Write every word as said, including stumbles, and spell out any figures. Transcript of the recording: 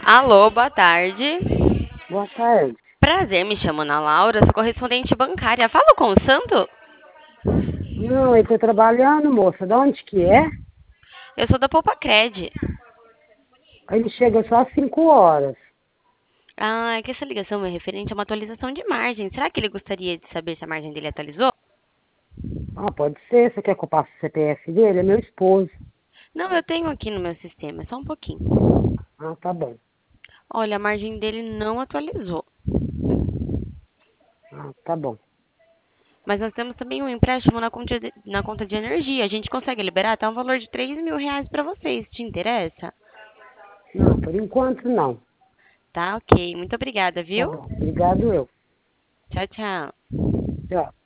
Alô, boa tarde. Boa tarde. Prazer, me chamo Ana Laura, sou correspondente bancária. Falo com o Santo? Não, eu tô trabalhando, moça. De onde que é? Eu sou da Poupa Cred. Ele chega só às cinco horas. Ah, é que essa ligação é referente a uma atualização de margem. Será que ele gostaria de saber se a margem dele atualizou? Ah, pode ser. Você quer que eu passe o C P F dele? É meu esposo. Não, eu tenho aqui no meu sistema, só um pouquinho. Ah, tá bom. Olha, a margem dele não atualizou. Ah, tá bom. Mas nós temos também um empréstimo na conta de, na conta de energia. A gente consegue liberar até um valor de três mil reais para vocês. Te interessa? Não, por enquanto não. Tá, ok. Muito obrigada, Tá viu? bom. Obrigado eu. Tchau, tchau. Tchau.